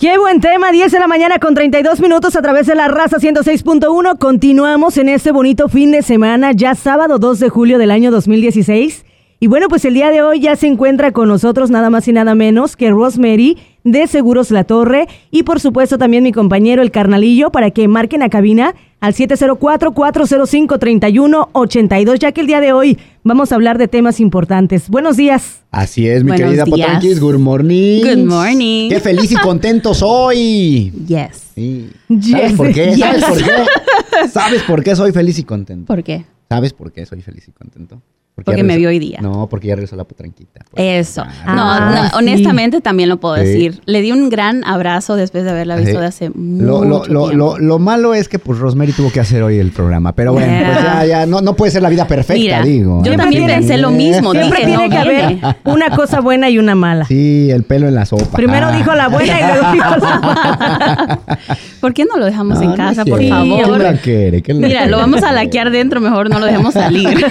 Qué buen tema, 10 de la mañana con 32 minutos a través de la Raza 106.1. Continuamos en este bonito fin de semana, ya sábado 2 de julio del año 2016. Y bueno, pues el día de hoy ya se encuentra con nosotros nada más y nada menos que Rosemary de Seguros La Torre y por supuesto también mi compañero el Carnalillo para que marquen a cabina al 704-405-3182, ya que el día de hoy vamos a hablar de temas importantes. Buenos días. Así es, mi Buenos querida días. Potranquis. Good morning. Good morning. Qué feliz y contento soy. Yes. Sí. Yes. ¿Sabes por qué? Yes. ¿Sabes por qué? ¿Sabes por qué soy feliz y contento? ¿Por qué? ¿Sabes por qué soy feliz y contento? Porque ya me regresó- vio hoy día. No, porque ya regresó la potranquita. Eso. Ah, sí. Honestamente también lo puedo Sí. decir. Le di un gran abrazo después de haberla visto Sí. de hace mucho tiempo. Lo malo es que pues Rosemary tuvo que hacer hoy el programa. Pero bueno, Yeah. pues ya no puede ser la vida perfecta, Mira, digo. yo Siempre también tiene- pensé lo mismo. Siempre Dije, tiene no que haber viene. una cosa buena y una mala. Sí, el pelo en la sopa. Primero Ah. dijo la buena y luego dijo la mala. ¿Por qué no lo dejamos No, en no casa, es por cierto. favor? ¿Quién la quiere? ¿Quién la Mira, quiere? lo vamos a laquear dentro, mejor no lo dejemos salir.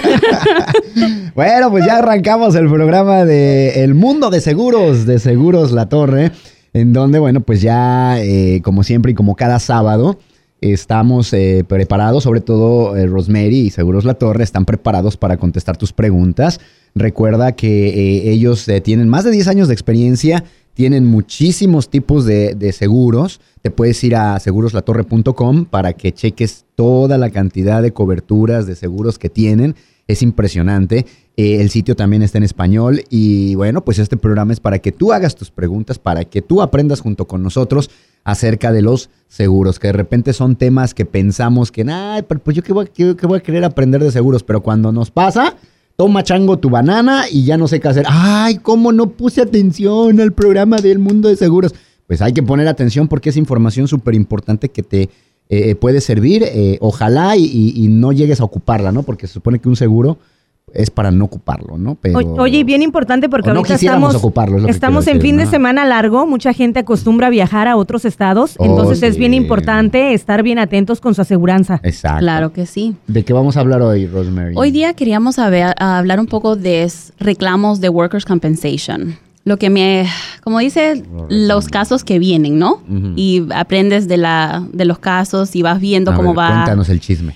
Bueno, pues ya arrancamos el programa de El Mundo de Seguros La Torre, en donde, bueno, pues ya, como siempre y como cada sábado, estamos preparados, sobre todo Rosemary y Seguros La Torre están preparados para contestar tus preguntas. Recuerda que ellos tienen más de 10 años de experiencia, tienen muchísimos tipos de seguros. Te puedes ir a seguroslatorre.com para que cheques toda la cantidad de coberturas de seguros que tienen. Es impresionante. El sitio también está en español y bueno, pues este programa es para que tú hagas tus preguntas, para que tú aprendas junto con nosotros acerca de los seguros, que de repente son temas que pensamos que, ay, pero pues yo qué voy a querer aprender de seguros, pero cuando nos pasa, toma chango tu banana y ya no sé qué hacer. Ay, ¿cómo no puse atención al programa del Mundo de Seguros? Pues hay que poner atención porque es información súper importante que te puede servir, ojalá y no llegues a ocuparla, ¿no? Porque se supone que un seguro es para no ocuparlo, ¿no? Pero, Oye, y bien importante porque o no ahorita quisiéramos ocuparlo, es lo que estamos quiero en decir, fin de ¿no? semana largo, mucha gente acostumbra a viajar a otros estados, entonces es sí. bien importante estar bien atentos con su aseguranza. Exacto. Claro que sí. ¿De qué vamos a hablar hoy, Rosemary? Hoy día queríamos hablar un poco de reclamos de Workers' Compensation. Lo que como dice, los casos que vienen, ¿no? Ujú. Y aprendes de los casos y vas viendo A cómo ver, va. Cuéntanos el chisme.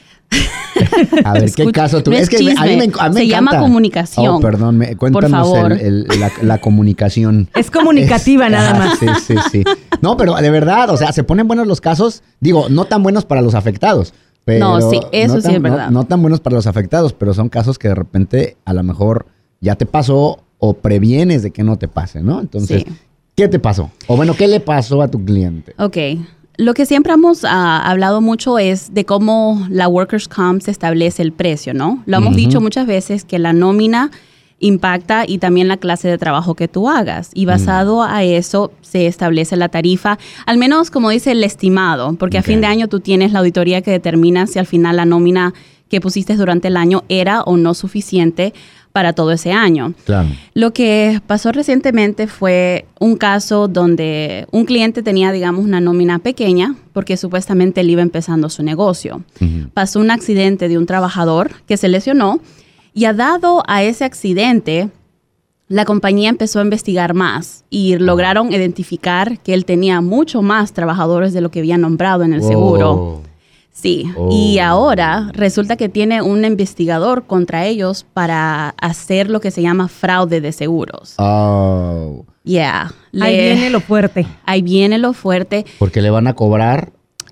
A ver, ¿qué Escucha, caso tú? no es que chisme, a mí me se llama encanta. comunicación. Oh, perdón, cuéntanos favor. la comunicación. Es comunicativa nada más. Sí. No, pero de verdad, o sea, se ponen buenos los casos. Digo, no tan buenos para los afectados. Pero No, sí, eso sí es verdad. No tan buenos para los afectados, pero son casos que de repente a lo mejor ya te pasó o previenes de que no te pase, ¿no? Entonces, Sí. ¿qué te pasó? O bueno, ¿qué le pasó a tu cliente? Ok. Lo que siempre hemos hablado mucho es de cómo la Workers' Comp se establece el precio, ¿no? Lo hemos Ujú. dicho muchas veces que la nómina impacta y también la clase de trabajo que tú hagas. Y basado a eso se establece la tarifa, al menos como dice el estimado, porque Ok. a fin de año tú tienes la auditoría que determina si al final la nómina que pusiste durante el año era o no suficiente para todo ese año. Claro. Lo que pasó recientemente fue un caso donde un cliente tenía, digamos, una nómina pequeña porque supuestamente él iba empezando su negocio. Ujú. Pasó un accidente de un trabajador que se lesionó y dado a ese accidente, la compañía empezó a investigar más y lograron identificar que él tenía mucho más trabajadores de lo que había nombrado en el seguro. Oh. Sí, Oh. y ahora resulta que tiene un investigador contra ellos para hacer lo que se llama fraude de seguros. Oh. Yeah. Ahí viene lo fuerte. Ahí viene lo fuerte. Porque le van a cobrar.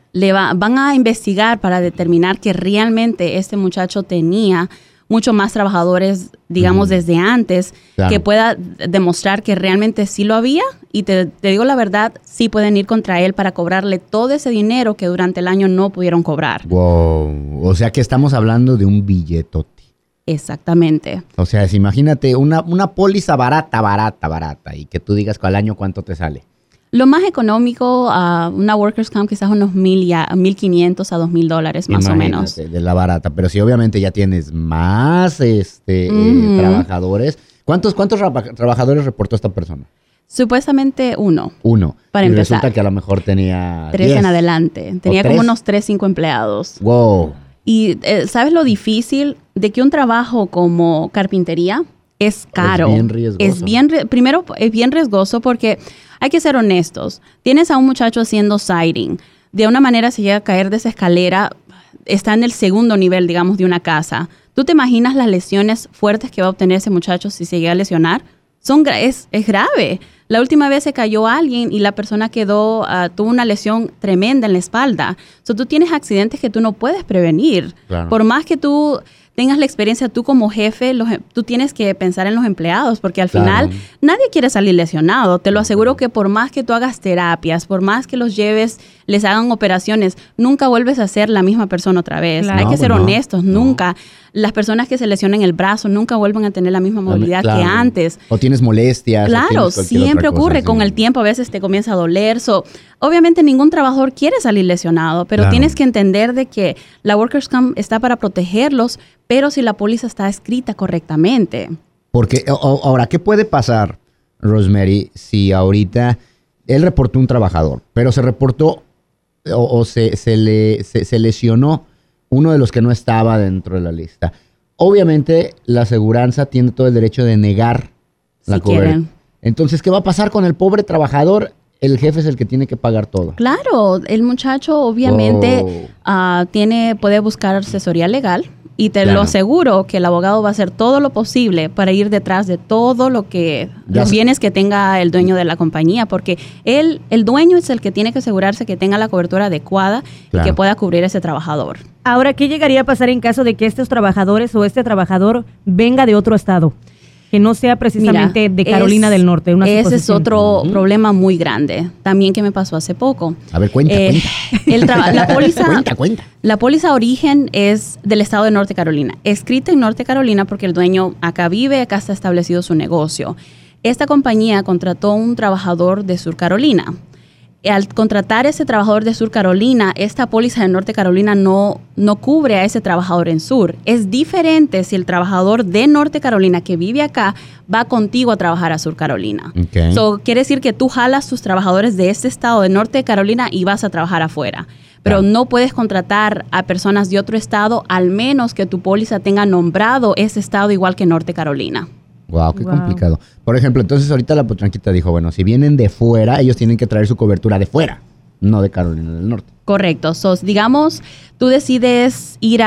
Van a investigar para determinar que realmente este muchacho tenía mucho más trabajadores, digamos, desde antes, Claro. que pueda demostrar que realmente sí lo había. Y te digo la verdad, sí pueden ir contra él para cobrarle todo ese dinero que durante el año no pudieron cobrar. Wow. O sea que estamos hablando de un billetote. Exactamente. O sea, imagínate una póliza barata y que tú digas que al año cuánto te sale. Lo más económico, una Workers' Comp quizás unos $1,500 a $2,000 más o menos. Imagínate, de la barata. Pero si obviamente ya tienes más Ujú. trabajadores. ¿Cuántos trabajadores reportó esta persona? Supuestamente uno. Para y empezar. resulta que a lo mejor tenía 3 10. en adelante. Tenía como tres? unos 3, 5 empleados. Wow. Y ¿sabes lo difícil de que un trabajo como carpintería es caro? bien riesgoso. Primero, es bien riesgoso porque hay que ser honestos. Tienes a un muchacho haciendo siding. De una manera se llega a caer de esa escalera, está en el segundo nivel, digamos, de una casa. ¿Tú te imaginas las lesiones fuertes que va a obtener ese muchacho si se llega a lesionar? Es grave. La última vez se cayó alguien y la persona tuvo una lesión tremenda en la espalda. Tú tienes accidentes que tú no puedes prevenir. Claro. Por más que tú tengas la experiencia, tú como jefe, tú tienes que pensar en los empleados, porque al final nadie quiere salir lesionado. Te lo aseguro que por más que tú hagas terapias, por más que los lleves, les hagan operaciones, nunca vuelves a ser la misma persona otra vez. Claro. Hay que ser honestos, no. nunca. Las personas que se lesionan el brazo nunca vuelven a tener la misma movilidad Claro. que antes. O tienes molestias. Claro, o tienes cualquier siempre otra cosa, ocurre. sí. Con el tiempo a veces te comienza a doler. Obviamente ningún trabajador quiere salir lesionado, pero Claro. tienes que entender de que la Workers' Comp está para protegerlos, pero si la póliza está escrita correctamente. Porque ahora, ¿qué puede pasar, Rosemary, si ahorita él reportó un trabajador, pero se reportó se lesionó uno de los que no estaba dentro de la lista? Obviamente, la aseguranza tiene todo el derecho de negar la cobertura. quieren. Entonces, ¿qué va a pasar con el pobre trabajador? El jefe es el que tiene que pagar todo. Claro, el muchacho obviamente puede buscar asesoría legal y te Claro. lo aseguro que el abogado va a hacer todo lo posible para ir detrás de todo los bienes que tenga el dueño de la compañía, porque el dueño es el que tiene que asegurarse que tenga la cobertura adecuada Claro. y que pueda cubrir a ese trabajador. Ahora, ¿qué llegaría a pasar en caso de que estos trabajadores o este trabajador venga de otro estado? Que no sea precisamente de Carolina del Norte. Ese es otro problema muy grande, también que me pasó hace poco. A ver, cuenta. La póliza, Cuenta. La póliza origen es del estado de Norte Carolina, escrita en Norte Carolina porque el dueño acá vive, acá está establecido su negocio. Esta compañía contrató un trabajador de Sur Carolina. Al contratar a ese trabajador de Sur Carolina, esta póliza de Norte Carolina no cubre a ese trabajador en Sur. Es diferente si el trabajador de Norte Carolina que vive acá va contigo a trabajar a Sur Carolina. Okay. Quiere decir que tú jalas tus trabajadores de este estado de Norte Carolina y vas a trabajar afuera. Pero no puedes contratar a personas de otro estado al menos que tu póliza tenga nombrado ese estado igual que Norte Carolina. Wow, qué complicado. Por ejemplo, entonces ahorita la potranquita dijo, bueno, si vienen de fuera, ellos tienen que traer su cobertura de fuera, no de Carolina del Norte. Correcto. Digamos, tú decides ir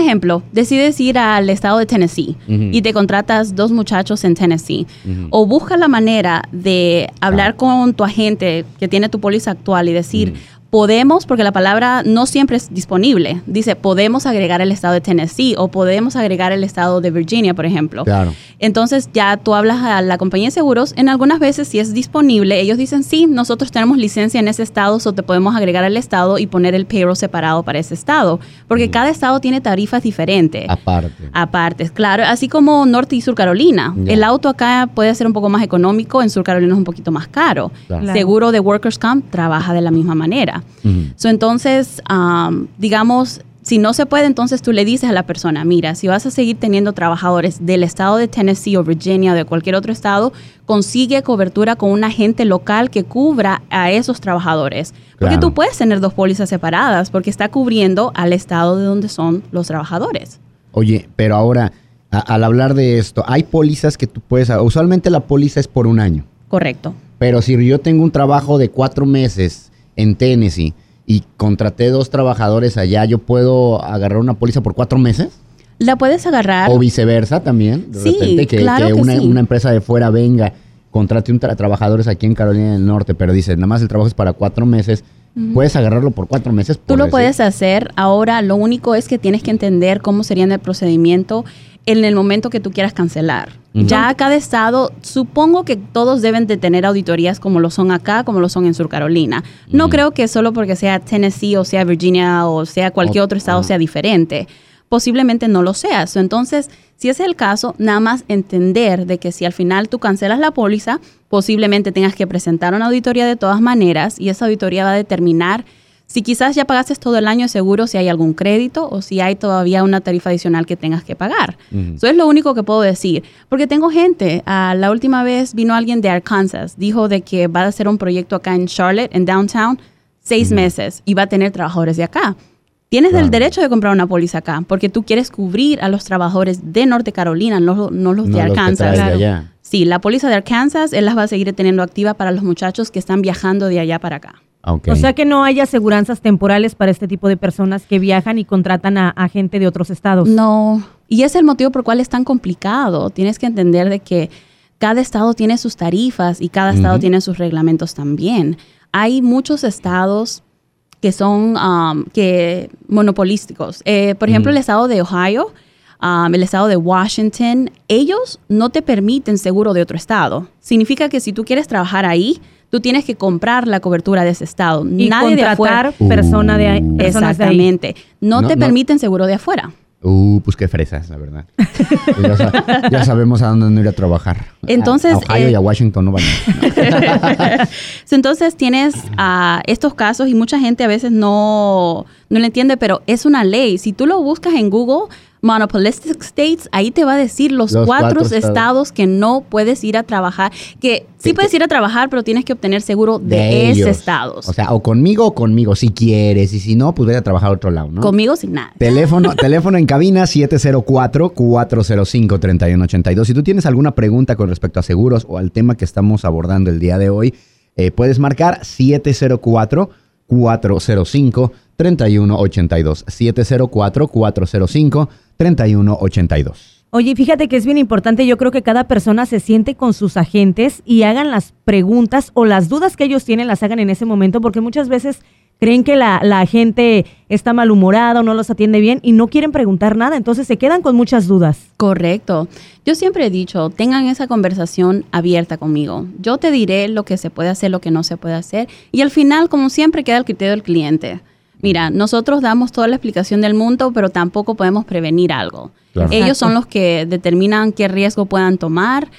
al estado de Tennessee y te contratas 2 muchachos en Tennessee. O busca la manera de hablar con tu agente que tiene tu póliza actual y decir, podemos, porque la palabra no siempre es disponible. Dice, podemos agregar el estado de Tennessee o podemos agregar el estado de Virginia, por ejemplo. Claro. Entonces ya tú hablas a la compañía de seguros. En algunas veces, si es disponible, ellos dicen, sí, nosotros tenemos licencia en ese estado, o te podemos agregar al estado y poner el payroll separado para ese estado. Porque cada estado tiene tarifas diferentes. Aparte, claro. Así como Norte y Sur Carolina. Yeah. El auto acá puede ser un poco más económico, en Sur Carolina es un poquito más caro. Claro. Seguro de Workers' Comp trabaja de la misma manera. Entonces, digamos, si no se puede, entonces tú le dices a la persona, mira, si vas a seguir teniendo trabajadores del estado de Tennessee o Virginia o de cualquier otro estado, consigue cobertura con un agente local que cubra a esos trabajadores. Porque Claro. tú puedes tener 2 pólizas separadas porque está cubriendo al estado de donde son los trabajadores. Oye, pero ahora, al hablar de esto, hay pólizas que tú puedes... Usualmente la póliza es por 1 año. Correcto. Pero si yo tengo un trabajo de 4 meses en Tennessee y contraté 2 trabajadores allá, ¿yo puedo agarrar una póliza por 4 meses? La puedes agarrar. O viceversa también. De Sí, repente claro que sí. una empresa de fuera venga, contrate trabajadores aquí en Carolina del Norte, pero dice, nada más el trabajo es para 4 meses. ¿Puedes agarrarlo por 4 meses? Tú lo puedes hacer. Ahora, lo único es que tienes que entender cómo sería el procedimiento en el momento que tú quieras cancelar. Ya cada estado, supongo que todos deben de tener auditorías como lo son acá, como lo son en Sur Carolina. No creo que solo porque sea Tennessee o sea Virginia o sea cualquier otro estado sea diferente. Posiblemente no lo sea. Entonces, si ese es el caso, nada más entender de que si al final tú cancelas la póliza, posiblemente tengas que presentar una auditoría de todas maneras y esa auditoría va a determinar si quizás ya pagaste todo el año de seguro, si hay algún crédito o si hay todavía una tarifa adicional que tengas que pagar. Eso es lo único que puedo decir. Porque tengo gente, la última vez vino alguien de Arkansas, dijo de que va a hacer un proyecto acá en Charlotte, en Downtown, 6 meses y va a tener trabajadores de acá. Tienes el derecho de comprar una póliza acá porque tú quieres cubrir a los trabajadores de Norte Carolina, no los de Arkansas. Allá. Sí, la póliza de Arkansas, él las va a seguir teniendo activa para los muchachos que están viajando de allá para acá. Okay. O sea que no hay aseguranzas temporales para este tipo de personas que viajan y contratan a gente de otros estados. No, y es el motivo por el cual es tan complicado. Tienes que entender de que cada estado tiene sus tarifas y cada estado tiene sus reglamentos también. Hay muchos estados que son monopolísticos. Por ejemplo, el estado de Ohio, el estado de Washington, ellos no te permiten seguro de otro estado. Significa que si tú quieres trabajar ahí, tú tienes que comprar la cobertura de ese estado. Y nadie de afuera. Personas de ahí. Exactamente. No te permiten seguro de afuera. Pues qué fresas, la verdad. ya sabemos a dónde no ir a trabajar. Entonces, a Ohio y a Washington no van. Entonces tienes estos casos y mucha gente a veces no lo entiende, pero es una ley. Si tú lo buscas en Google, Monopolistic States, ahí te va a decir los cuatro estados que no puedes ir a trabajar, que sí puedes ir a trabajar, pero tienes que obtener seguro de ese estado. O sea, o conmigo, si quieres, y si no, pues vete a trabajar a otro lado, ¿no? Conmigo sin nada. Teléfono en cabina 704-405-3182. Si tú tienes alguna pregunta con respecto a seguros o al tema que estamos abordando el día de hoy, puedes marcar 704-405-3182. 704-405-3182. Oye, fíjate que es bien importante, yo creo que cada persona se siente con sus agentes y hagan las preguntas o las dudas que ellos tienen las hagan en ese momento, porque muchas veces creen que la agente está malhumorada o no los atiende bien y no quieren preguntar nada, entonces se quedan con muchas dudas. Correcto. Yo siempre he dicho, tengan esa conversación abierta conmigo. Yo te diré lo que se puede hacer, lo que no se puede hacer, y al final, como siempre, queda el criterio del cliente. Mira, nosotros damos toda la explicación del mundo, pero tampoco podemos prevenir algo. Claro. Ellos son los que determinan qué riesgo puedan tomar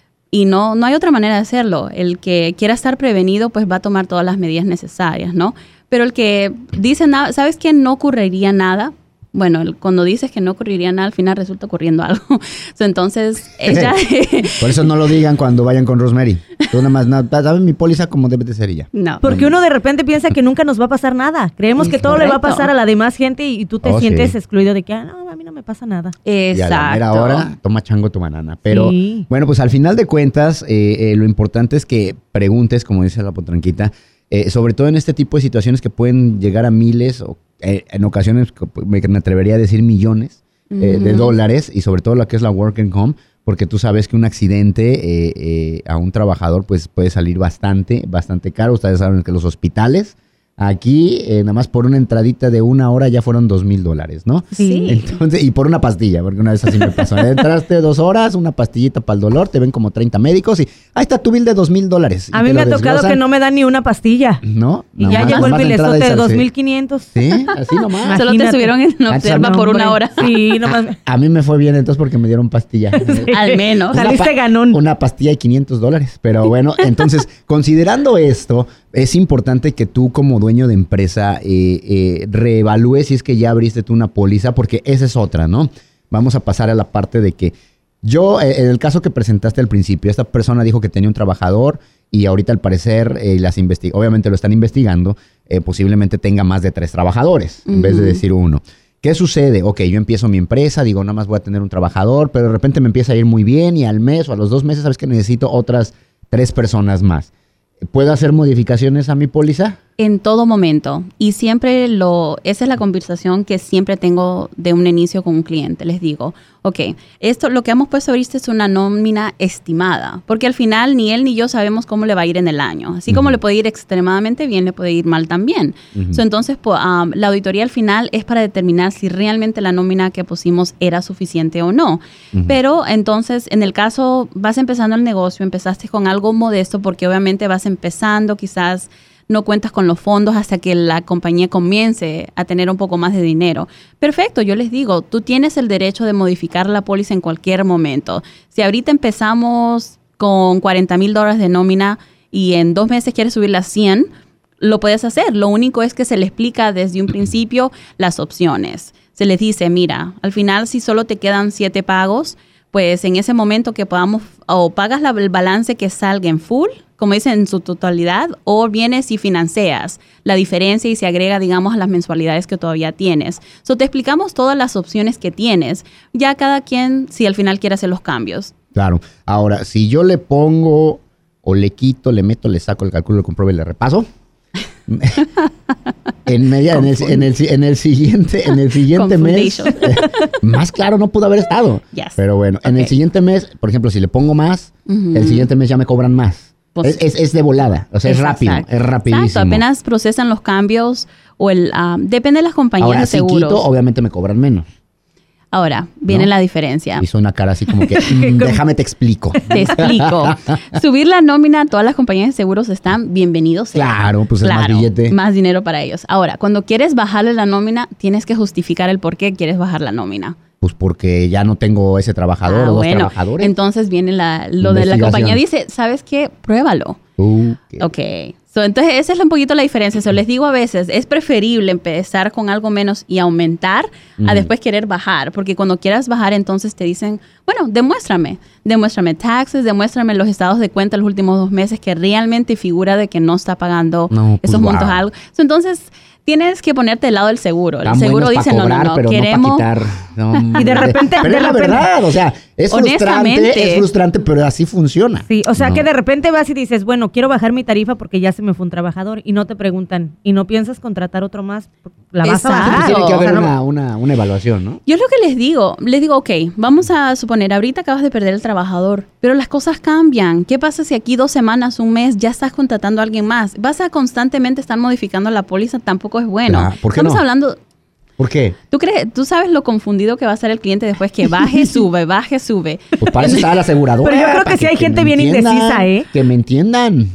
y no hay otra manera de hacerlo. El que quiera estar prevenido, pues va a tomar todas las medidas necesarias, ¿no? Pero el que dice, ¿sabes qué? No ocurriría nada. Bueno, cuando dices que no ocurriría nada, al final resulta ocurriendo algo. Entonces, ella... Por eso no lo digan cuando vayan con Rosemary. Tú nada más, ¿sabes mi póliza como debe de ser ella? No. Porque uno de repente piensa que nunca nos va a pasar nada. Creemos que todo le va a pasar a la demás gente y tú te sientes excluido de que, no, a mí no me pasa nada. Exacto. Y a la mera hora, toma chango tu banana. Pero, bueno, pues al final de cuentas, lo importante es que preguntes, como dice la potranquita, sobre todo en este tipo de situaciones que pueden llegar a miles o en ocasiones me atrevería a decir millones de dólares, y sobre todo lo que es la work and home, porque tú sabes que un accidente a un trabajador pues puede salir bastante caro. Ustedes saben que los hospitales aquí nada más por una entradita de 1 hora ya fueron $2,000, ¿no? Sí. Entonces, y por una pastilla, porque una vez así me pasó. Entraste 2 horas, una pastillita para el dolor, te ven como 30 médicos y ahí está tu bill de $2,000. A mí me ha tocado que no me dan ni una pastilla. ¿No? Y ya llegó el bilezote de 2,500. Sí, así nomás. Solo te subieron en observa por 1 hora. Sí, nomás. A mí me fue bien entonces porque me dieron pastilla. Sí. Al menos. Saliste ganón. Una pastilla de $500. Pero bueno, entonces, considerando esto, es importante que tú como dueño de empresa reevalúes si es que ya abriste tú una póliza, porque esa es otra, ¿no? Vamos a pasar a la parte de que yo, en el caso que presentaste al principio, esta persona dijo que tenía un trabajador y ahorita al parecer obviamente lo están investigando, posiblemente tenga más de 3 trabajadores en vez de decir 1. ¿Qué sucede? Ok, yo empiezo mi empresa, digo, nada más voy a tener un trabajador, pero de repente me empieza a ir muy bien y al mes o a los 2 meses sabes que necesito otras 3 personas más. ¿Puedo hacer modificaciones a mi póliza? En todo momento. Y siempre esa es la conversación que siempre tengo de un inicio con un cliente. Les digo, ok, lo que hemos puesto ahorita es una nómina estimada, porque al final ni él ni yo sabemos cómo le va a ir en el año. Así como le puede ir extremadamente bien, le puede ir mal también. Entonces, la auditoría al final es para determinar si realmente la nómina que pusimos era suficiente o no. Pero entonces, en el caso, vas empezando el negocio, empezaste con algo modesto, porque obviamente vas empezando, quizás no cuentas con los fondos hasta que la compañía comience a tener un poco más de dinero. Perfecto, yo les digo, tú tienes el derecho de modificar la póliza en cualquier momento. Si ahorita empezamos con $40,000 de nómina y en 2 meses quieres subirla a 100, lo puedes hacer. Lo único es que se le explica desde un principio las opciones. Se les dice, mira, al final si solo te quedan 7 pagos, pues en ese momento que podamos, o pagas el balance que salga en full, como dicen, en su totalidad, o vienes y financias la diferencia y se agrega, digamos, a las mensualidades que todavía tienes. Te explicamos todas las opciones que tienes. Ya cada quien, si al final quiere hacer los cambios. Claro. Ahora, si yo le pongo o le quito, le meto, le saco, le calculo, le compruebo y le repaso. En el siguiente mes, más claro no pudo haber estado. Yes. Pero bueno, en el siguiente mes, por ejemplo, si le pongo más, el siguiente mes ya me cobran más. Pues, es de volada, o sea, es rápido, es rapidísimo. Exacto, apenas procesan los cambios o depende de las compañías Ahora, de seguros. Si quito, obviamente me cobran menos. Ahora, viene la diferencia. Hizo una cara así como que, déjame te explico. Te explico. Subir la nómina a todas las compañías de seguros están bienvenidos. Claro, pues es más billete. Más dinero para ellos. Ahora, cuando quieres bajarle la nómina, tienes que justificar el por qué quieres bajar la nómina. Pues porque ya no tengo ese trabajador o dos trabajadores. Entonces viene lo de la compañía. Dice, ¿sabes qué? Pruébalo. Ok. Entonces, esa es un poquito la diferencia. Les digo a veces, es preferible empezar con algo menos y aumentar a después querer bajar. Porque cuando quieras bajar, entonces te dicen, bueno, demuéstrame taxes, demuéstrame los estados de cuenta los últimos 2 meses que realmente figura de que no está pagando esos montos algo. Entonces, tienes que ponerte del lado del seguro. El seguro dice, cobrar, no, pero queremos... No para quitar. No, y de repente... Pero es la verdad, o sea, es frustrante, pero así funciona. Sí, o sea que de repente vas y dices, bueno, quiero bajar mi tarifa porque ya se me fue un trabajador y no te preguntan, y no piensas contratar otro más, la vas a bajar. Tiene que haber una evaluación, ¿no? Yo es lo que les digo, ok, vamos a suponer, ahorita acabas de perder el trabajador, pero las cosas cambian. ¿Qué pasa si aquí 2 semanas, un mes, ya estás contratando a alguien más? Vas a constantemente estar modificando la póliza, tampoco es bueno. Claro, ¿por qué Estamos hablando... ¿Por qué? ¿Tú sabes lo confundido que va a ser el cliente después que baje, sube? Pues para eso está la aseguradora. Pero yo creo que sí hay gente bien indecisa, ¿eh? Que me entiendan,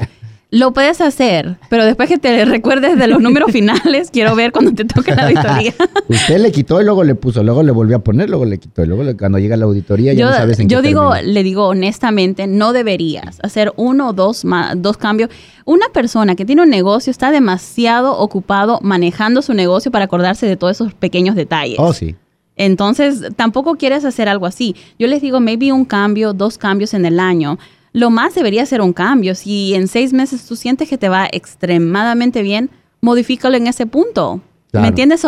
Lo puedes hacer, pero después que te recuerdes de los números finales, quiero ver cuando te toque la auditoría. Usted le quitó y luego le puso, luego le volvió a poner, luego le quitó y luego cuando llega la auditoría ya no sabes en qué termina. Le digo honestamente, no deberías hacer 1 o 2 cambios. Una persona que tiene un negocio está demasiado ocupado manejando su negocio para acordarse de todos esos pequeños detalles. Oh, sí. Entonces, tampoco quieres hacer algo así. Yo les digo, maybe 1 cambio, 2 cambios en el año. Lo más debería ser un cambio. Si en 6 meses tú sientes que te va extremadamente bien, modifícalo en ese punto. Claro. ¿Me entiendes?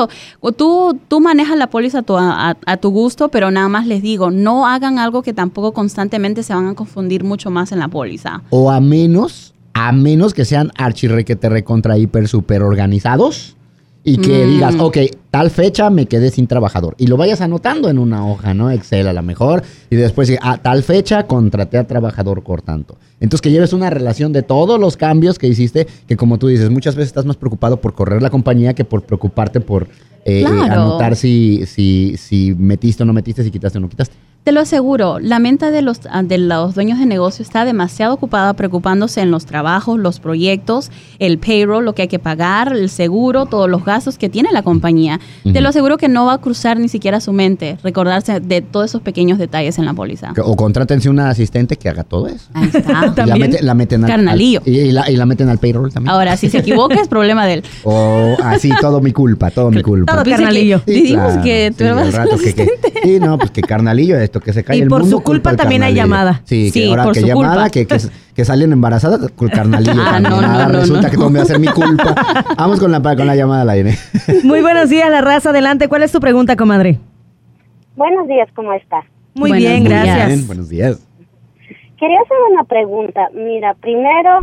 Tú manejas la póliza a tu gusto, pero nada más les digo, no hagan algo que tampoco constantemente se van a confundir mucho más en la póliza. O a menos que sean archirrequete recontra hiper super organizados y que digas, ok, tal fecha me quedé sin trabajador. Y lo vayas anotando en una hoja, ¿no? Excel a lo mejor. Y después, tal fecha contraté a trabajador por tanto. Entonces, que lleves una relación de todos los cambios que hiciste, que como tú dices, muchas veces estás más preocupado por correr la compañía que por preocuparte por anotar si metiste o no metiste, si quitaste o no quitaste. Te lo aseguro, la mente de los dueños de negocio está demasiado ocupada preocupándose en los trabajos, los proyectos, el payroll, lo que hay que pagar, el seguro, todos los gastos que tiene la compañía. Te lo aseguro que no va a cruzar ni siquiera su mente recordarse de todos esos pequeños detalles en la póliza. O contrátense una asistente que haga todo eso. Ahí está. También la meten carnalillo. Y la meten al payroll también. Ahora, si se equivoca es problema de él. O así, todo mi culpa. Todo carnalillo. Dijimos que tú eras el asistente. Sí, no, pues que carnalillo esto, que se cae el mundo. Y por su culpa también hay llamada. Sí, que ahora por que su llamada, culpa. que salen embarazadas, con carnalillo también. No, resulta que todo me va a ser mi culpa. Vamos con la llamada al aire. Muy buenos días, La Raza. Adelante. ¿Cuál es tu pregunta, comadre? Buenos días, ¿cómo estás? Muy bien, gracias. Bien, buenos días. Quería hacer una pregunta. Mira, primero,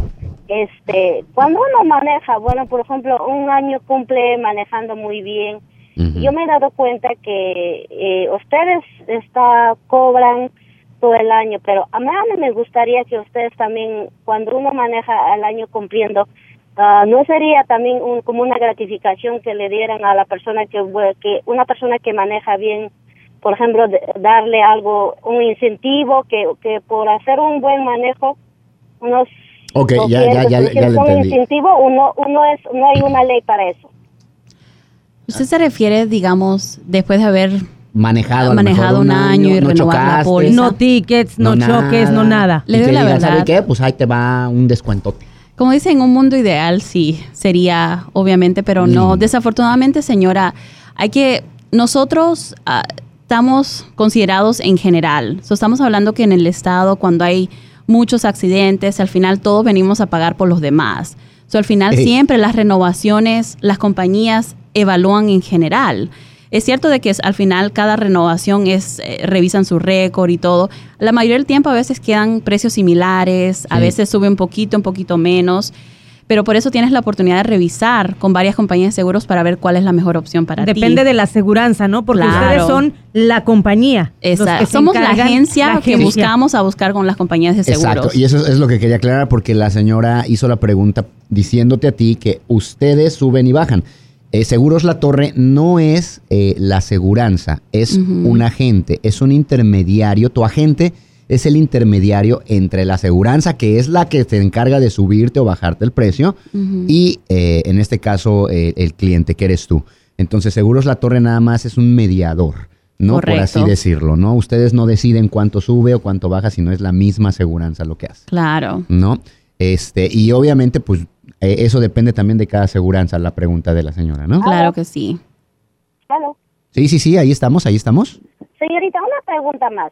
cuando uno maneja, bueno, por ejemplo, un año cumple manejando muy bien, yo me he dado cuenta que ustedes cobran todo el año, pero a mí me gustaría que ustedes también, cuando uno maneja al año cumpliendo, ¿no sería también como una gratificación que le dieran a la persona que una persona que maneja bien, por ejemplo, darle algo, un incentivo que por hacer un buen manejo, unos ya le entendí. Un incentivo, no hay una ley para eso. ¿Usted se refiere, digamos, después de haber manejado un año y renovar la póliza? No tickets, no choques, no nada. Le doy la verdad. ¿Sabe qué? Pues ahí te va un descuentote. Como dicen, en un mundo ideal sí sería, obviamente, pero no. Desafortunadamente, señora, nosotros estamos considerados en general. Estamos hablando que en el estado, cuando hay muchos accidentes, al final todos venimos a pagar por los demás. Al final siempre las renovaciones, las compañías evalúan en general. Es cierto de que al final cada renovación revisan su récord y todo. La mayoría del tiempo a veces quedan precios similares, a veces sube un poquito menos. Pero por eso tienes la oportunidad de revisar con varias compañías de seguros para ver cuál es la mejor opción para ti. Depende de la aseguranza, ¿no? Porque ustedes son la compañía. Exacto. Somos la agencia que buscamos a buscar con las compañías de seguros. Exacto. Y eso es lo que quería aclarar porque la señora hizo la pregunta diciéndote a ti que ustedes suben y bajan. Seguros La Torre no es la aseguranza, es un agente, es un intermediario. Tu agente es el intermediario entre la aseguranza, que es la que se encarga de subirte o bajarte el precio, y en este caso el cliente, que eres tú. Entonces, Seguros La Torre nada más es un mediador, ¿no? Correcto. Por así decirlo, ¿no? Ustedes no deciden cuánto sube o cuánto baja, sino es la misma aseguranza lo que hace. Claro. ¿No? Y obviamente, pues, eso depende también de cada aseguranza, la pregunta de la señora, ¿no? Claro que sí. ¿Aló? Sí, ahí estamos. Señorita, una pregunta más,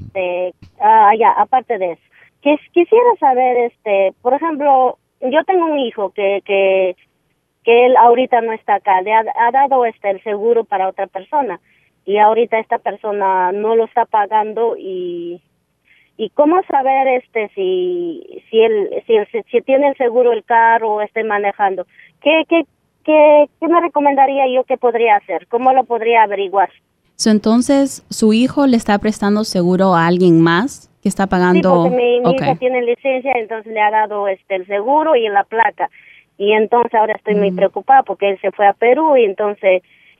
aparte de eso. Quisiera saber, por ejemplo, yo tengo un hijo que él ahorita no está acá, le ha dado el seguro para otra persona, y ahorita esta persona no lo está pagando, y cómo saber si tiene el seguro el carro o esté manejando. ¿Qué me recomendaría yo que podría hacer? ¿Cómo lo podría averiguar? Entonces, ¿su hijo le está prestando seguro a alguien más que está pagando? Sí, porque mi hijo tiene licencia, entonces le ha dado el seguro y la placa. Y entonces ahora estoy muy preocupada porque él se fue a Perú y entonces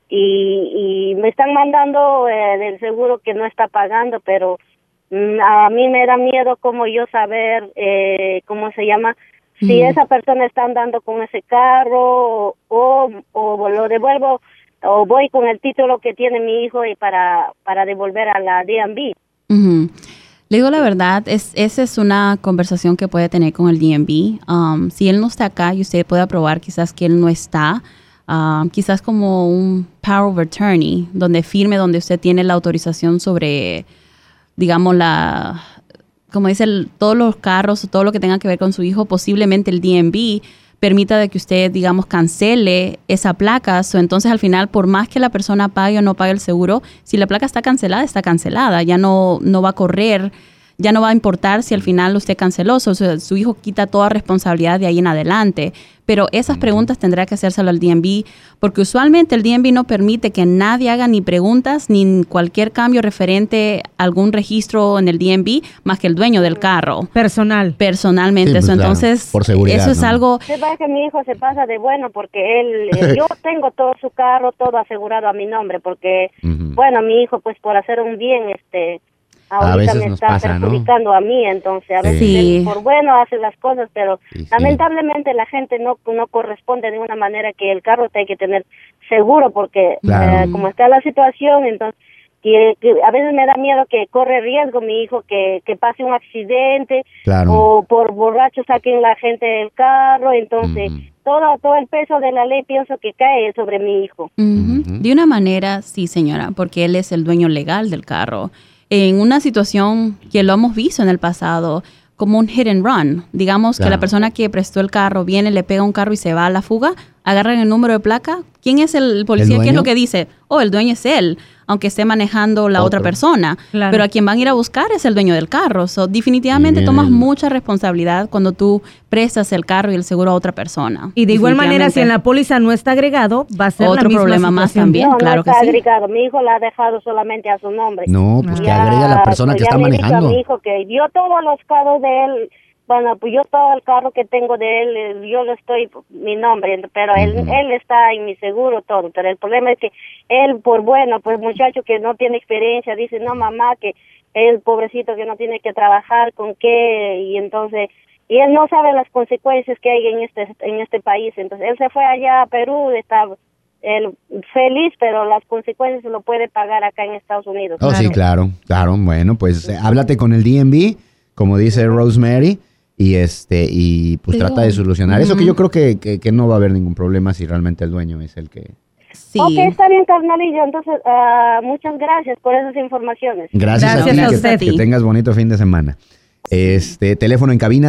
y me están mandando del seguro que no está pagando, pero a mí me da miedo como yo saber, ¿cómo se llama? Si esa persona está andando con ese carro o lo devuelvo o voy con el título que tiene mi hijo y para devolver a la DMV. Le digo la verdad, esa es una conversación que puede tener con el DMV. Si él no está acá y usted puede aprobar quizás que él no está, quizás como un power of attorney, donde firme, donde usted tiene la autorización sobre, digamos, como dice, todos los carros, todo lo que tenga que ver con su hijo, posiblemente el DMV permita de que usted, digamos, cancele esa placa. Entonces, al final, por más que la persona pague o no pague el seguro, si la placa está cancelada, ya no va a correr, ya no va a importar si al final usted canceló. Su hijo quita toda responsabilidad de ahí en adelante. Pero esas preguntas tendrá que hacérselo al DMV, porque usualmente el DMV no permite que nadie haga ni preguntas ni cualquier cambio referente a algún registro en el DMV más que el dueño del carro. Personalmente. Sí, pues, entonces, claro, por seguridad, eso es algo... Se va que mi hijo se pasa de bueno porque él, yo tengo todo su carro, todo asegurado a mi nombre, porque, bueno, mi hijo, pues por hacer un bien, ahorita me está perjudicando, ¿no? A mí, entonces a veces él, por bueno hace las cosas, pero lamentablemente la gente no corresponde de una manera que el carro tiene que tener seguro, porque como está la situación, entonces que a veces me da miedo que corre riesgo mi hijo que pase un accidente o por borracho saquen la gente del carro, entonces todo el peso de la ley pienso que cae sobre mi hijo. De una manera, sí, señora, porque él es el dueño legal del carro. En una situación que lo hemos visto en el pasado, como un hit and run, digamos que la persona que prestó el carro viene, le pega un carro y se va a la fuga, agarran el número de placa. ¿Quién es el policía? ¿Qué es lo que dice? El dueño es él, aunque esté manejando la otra persona. Claro. Pero a quien van a ir a buscar es el dueño del carro. Definitivamente tomas mucha responsabilidad cuando tú prestas el carro y el seguro a otra persona. Y de igual manera, si en la póliza no está agregado, va a ser otro la misma problema más también. No, claro no está que agregado. Mi hijo la ha dejado solamente a su nombre. No, pues que agregue a la persona que está manejando. A mi hijo que yo todos los carros de él, bueno, pues yo todo el carro que tengo de él, yo lo estoy, mi nombre, pero él está en mi seguro todo, pero el problema es que él, pues muchacho que no tiene experiencia, dice, no mamá, que él pobrecito que no tiene que trabajar, con qué, y entonces, y él no sabe las consecuencias que hay en este país, entonces él se fue allá a Perú, está él feliz, pero las consecuencias lo puede pagar acá en Estados Unidos. Sí, claro, bueno, pues háblate con el DMV, como dice Rosemary, y pues trata de solucionar eso, que yo creo que no va a haber ningún problema si realmente el dueño es el que... Sí. Ok, está bien, carnalillo. Entonces, muchas gracias por esas informaciones. Gracias a ti, usted. que tengas bonito fin de semana. Teléfono en cabina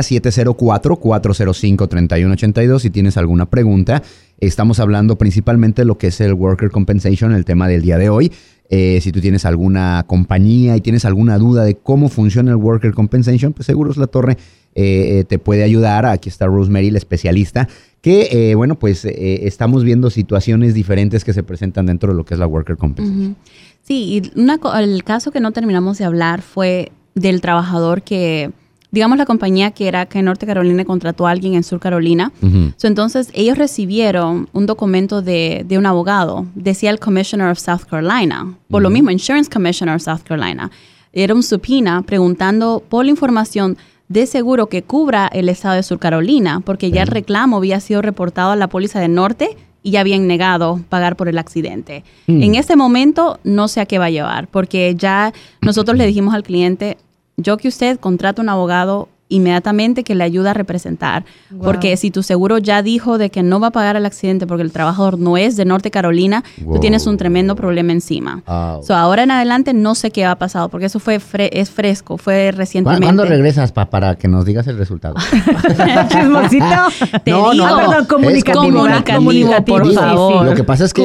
704-405-3182 si tienes alguna pregunta. Estamos hablando principalmente de lo que es el Worker Compensation, el tema del día de hoy. Si tú tienes alguna compañía y tienes alguna duda de cómo funciona el Worker Compensation, pues Seguros La Torre te puede ayudar. Aquí está Rosemary, la especialista, que estamos viendo situaciones diferentes que se presentan dentro de lo que es la Worker Compensation. Sí, y el caso que no terminamos de hablar fue del trabajador que, digamos, la compañía que era que en Norte Carolina contrató a alguien en Sur Carolina. Entonces, ellos recibieron un documento de un abogado. Decía el Commissioner of South Carolina. Por lo mismo, Insurance Commissioner of South Carolina. Era un subpoena preguntando por la información de seguro que cubra el estado de Sur Carolina, porque ya el reclamo había sido reportado a la póliza de Norte y ya habían negado pagar por el accidente. En este momento, no sé a qué va a llevar, porque ya nosotros le dijimos al cliente, yo que usted contrata un abogado inmediatamente que le ayuda a representar. Wow. Porque si tu seguro ya dijo de que no va a pagar el accidente porque el trabajador no es de Norte Carolina, tú tienes un tremendo problema encima. Ahora en adelante no sé qué ha pasado porque eso fue es fresco, fue recientemente. ¿Cuándo regresas para que nos digas el resultado? Chismosito. Perdón, comunicativo, por favor. Lo que pasa es que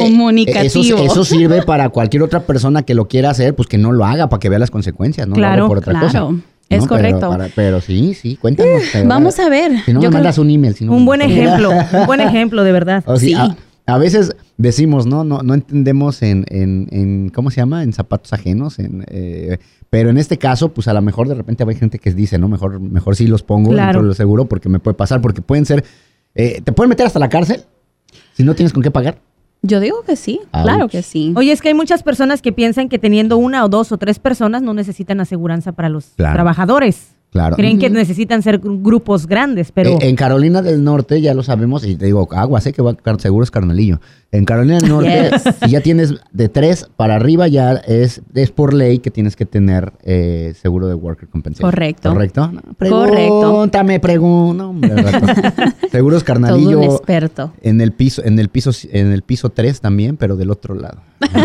eso sirve para cualquier otra persona que lo quiera hacer, pues que no lo haga para que vea las consecuencias, no claro, lo haga por otra cosa. Es correcto. Pero sí, cuéntanos. Vamos a ver. Si no, me mandas un email. Un buen ejemplo, de verdad. O sea, sí. A veces decimos, no entendemos en ¿cómo se llama? En zapatos ajenos. Pero en este caso, pues a lo mejor de repente hay gente que dice, no, mejor sí los pongo dentro del seguro porque me puede pasar. Porque pueden ser, te pueden meter hasta la cárcel si no tienes con qué pagar. Yo digo que sí, claro que sí. Oye, es que hay muchas personas que piensan que teniendo una o dos o tres personas no necesitan aseguranza para los trabajadores. Claro. Creen que necesitan ser grupos grandes, pero... En Carolina del Norte ya lo sabemos, y te digo, sé que seguro es carnalillo. En Carolina del Norte, si ya tienes de 3 para arriba, ya es por ley que tienes que tener seguro de Worker Compensation. ¿Correcto? No, pregúntame. Hombre, Seguros carnalillo. Todo un experto. En el piso 3 también, pero del otro lado.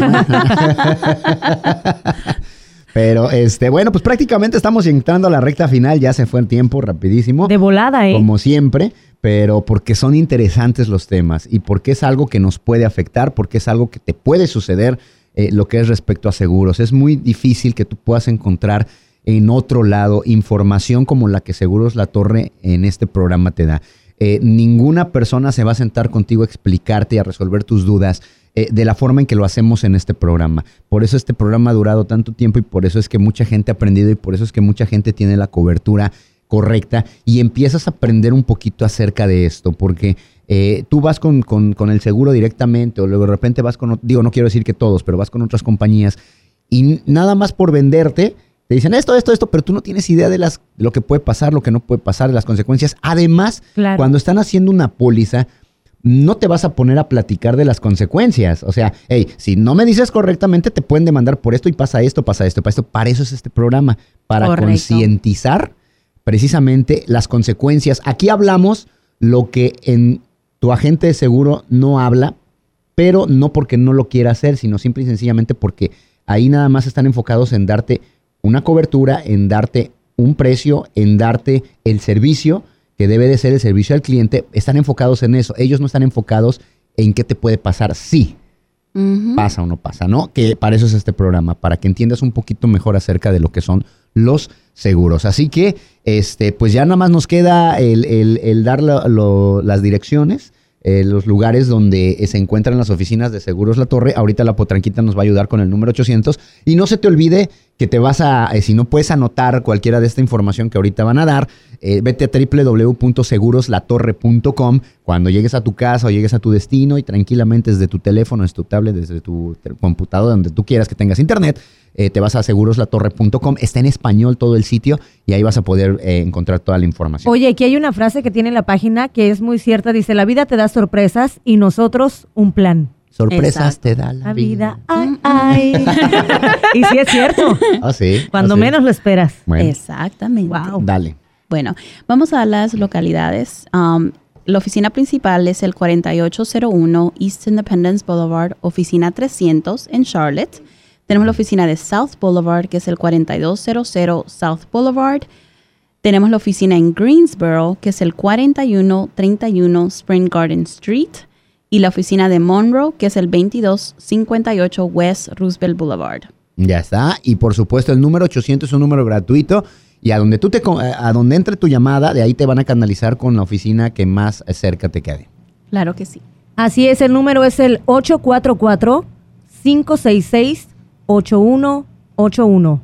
Pero, pues prácticamente estamos entrando a la recta final. Ya se fue el tiempo rapidísimo. De volada, Como siempre, pero porque son interesantes los temas y porque es algo que nos puede afectar, porque es algo que te puede suceder lo que es respecto a seguros. Es muy difícil que tú puedas encontrar en otro lado información como la que Seguros La Torre en este programa te da. Ninguna persona se va a sentar contigo a explicarte y a resolver tus dudas de la forma en que lo hacemos en este programa. Por eso este programa ha durado tanto tiempo y por eso es que mucha gente ha aprendido y por eso es que mucha gente tiene la cobertura correcta y empiezas a aprender un poquito acerca de esto, porque tú vas con el seguro directamente o luego de repente vas con, no quiero decir que todos, pero vas con otras compañías y nada más por venderte te dicen esto, pero tú no tienes idea de lo que puede pasar, lo que no puede pasar, de las consecuencias. Además, cuando están haciendo una póliza, no te vas a poner a platicar de las consecuencias. O sea, si no me dices correctamente, te pueden demandar por esto y pasa esto. Para eso es este programa, para concientizar precisamente las consecuencias. Aquí hablamos lo que en tu agente de seguro no habla, pero no porque no lo quiera hacer, sino simple y sencillamente porque ahí nada más están enfocados en darte una cobertura, en darte un precio, en darte el servicio que debe de ser el servicio al cliente. Están enfocados en eso. Ellos no están enfocados en qué te puede pasar si pasa o no pasa, ¿no? Que para eso es este programa, para que entiendas un poquito mejor acerca de lo que son los seguros. Así que, pues ya nada más nos queda el dar las direcciones, los lugares donde se encuentran las oficinas de Seguros La Torre. Ahorita la Potranquita nos va a ayudar con el número 800. Y no se te olvide que te vas si no puedes anotar cualquiera de esta información que ahorita van a dar, vete a www.seguroslatorre.com cuando llegues a tu casa o llegues a tu destino y tranquilamente desde tu teléfono, desde tu tablet, desde tu computadora, donde tú quieras que tengas internet, te vas a seguroslatorre.com. Está en español todo el sitio y ahí vas a poder encontrar toda la información. Oye, aquí hay una frase que tiene en la página que es muy cierta. Dice, la vida te da sorpresas y nosotros un plan. Sorpresas te da la vida. Ay. Y sí es cierto. Sí. Cuando menos lo esperas. Bueno. Exactamente. Wow. Dale. Bueno, vamos a las localidades. La oficina principal es el 4801 East Independence Boulevard, oficina 300 en Charlotte. Tenemos la oficina de South Boulevard, que es el 4200 South Boulevard. Tenemos la oficina en Greensboro, que es el 4131 Spring Garden Street. Y la oficina de Monroe, que es el 2258 West Roosevelt Boulevard. Ya está. Y por supuesto el número 800 es un número gratuito. Y a donde entre tu llamada, de ahí te van a canalizar con la oficina que más cerca te quede. Claro que sí. Así es, el número es el 844-566-8181.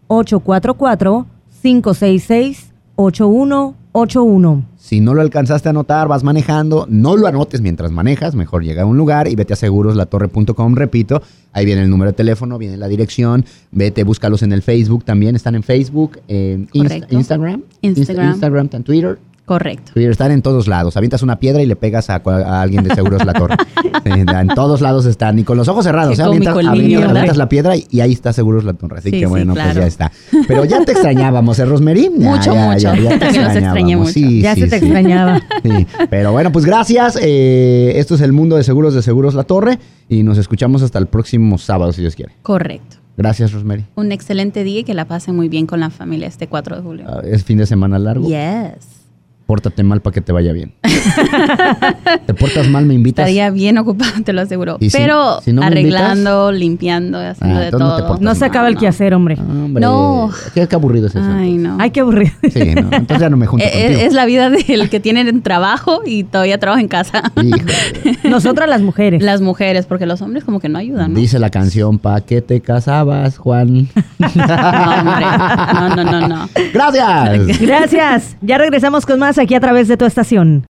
844-566-8181. Si no lo alcanzaste a anotar, vas manejando, no lo anotes mientras manejas, mejor llega a un lugar y vete a seguroslatorre.com, repito, ahí viene el número de teléfono, viene la dirección, vete, búscalos en el Facebook también, están en Facebook, en Instagram, en Twitter. Correcto. Twitter, están en todos lados, avientas una piedra y le pegas a alguien de Seguros La Torre. En todos lados están, y con los ojos cerrados, avientas la piedra y ahí está Seguros La Torre, así que bueno, claro. Pues ya está. Pero ya te extrañábamos, Rosemary. Mucho. Ya También los extrañé mucho. Sí, ya se te sí. extrañaba. Sí. Pero bueno, pues gracias. Esto es el mundo de Seguros La Torre y nos escuchamos hasta el próximo sábado, si Dios quiere. Correcto. Gracias, Rosemary. Un excelente día y que la pasen muy bien con la familia este 4 de julio. Es fin de semana largo. Yes. Pórtate mal para que te vaya bien. Te portas mal, me invitas. Estaría bien ocupado, te lo aseguro. ¿Y pero si no me arreglando, limpiando, haciendo de entonces no te todo. portas No se acaba el quehacer, hombre. Hombre, No. Qué aburrido es eso. Ay, no. Ay, qué aburrido. Sí, no, entonces ya no me junto contigo. Es la vida del que tiene trabajo y todavía trabaja en casa. Híjole. Nosotras las mujeres. Las mujeres, porque los hombres como que no ayudan, ¿no? Dice la canción, ¿pa' qué te casabas, Juan? No, hombre. No. Gracias. Gracias. Ya regresamos con más aquí a través de tu estación.